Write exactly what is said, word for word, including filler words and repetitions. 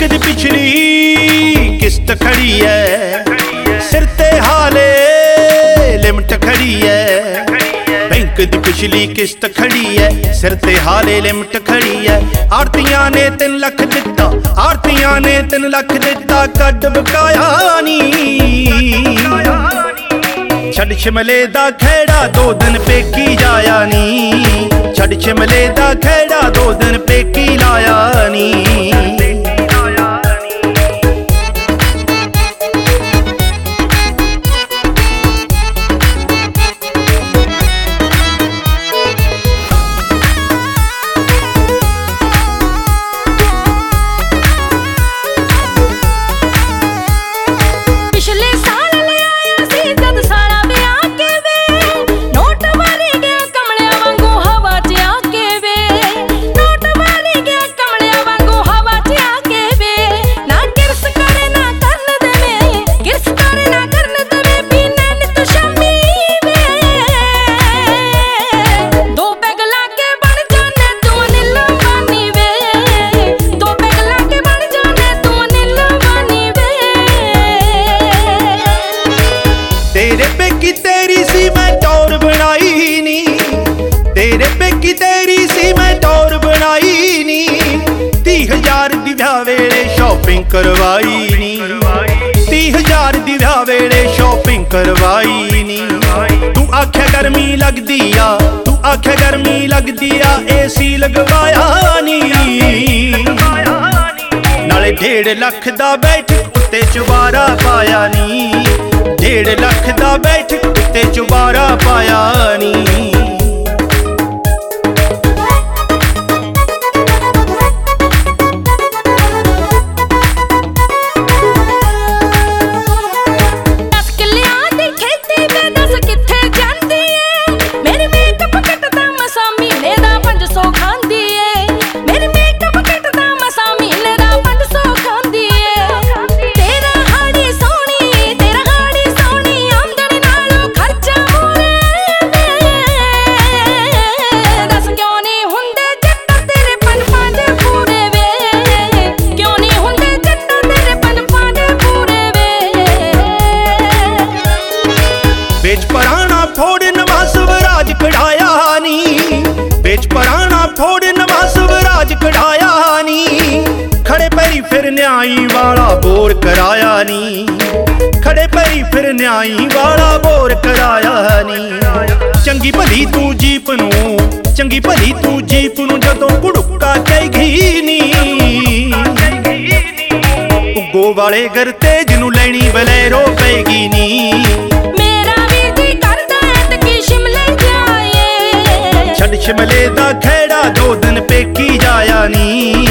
दी पिछली किस्त खड़ी है, सिर ते हाले लिमट खड़ी है। बैंक दी पिछली किस्त खड़ी है, सिर ते हाले लिमट खड़ी है। आरतियां ने तीन लख दिता, आरतियां ने तीन लख दिता, कड बकाया नी। छड़ शिमले दा खेड़ा दो दिन पेकी जाया नी, छड़ शिमले दा खेड़ा दो दिन पेकी लाया नी। तेरे पेकी तेरी सी मैं टौर बनाई नी, तेरे पेकी तेरी सी मैं टौर बनाई नी। तीह हजार दी ब्याह वेले शॉपिंग करवाई नी, तीह हजार दी ब्याह वेले शॉपिंग करवाई नी। तू आखे गर्मी लगदी आ, तू आखे गर्मी लगदी आ, एसी लगवाया नी। नाले डेढ़ लख दा बैठक उत्ते चुबारा पाया नी, डेढ़ लख दा बैठक उत्ते चुबारा पाया नी। बेच पराना फोड़ नवा स्वराज कढ़ाया नी, बेच पराना फोड़ नवा स्वराज कढ़ाया नी। खड़े पैरी फिर न्याई वाला बोर कराया नी, खड़े पैरी फिर न्याई वाला बोर कराया नी। चंगी भली तू जीप नू, चंगी भली तू जीप नू जदों गुड़ुका कहेगी नी। उगो वाले घर तेज नू लैनी बलैरो पेगी नी। छड़ शिमले दा खेड़ा दो दिन पेकी जाया नी।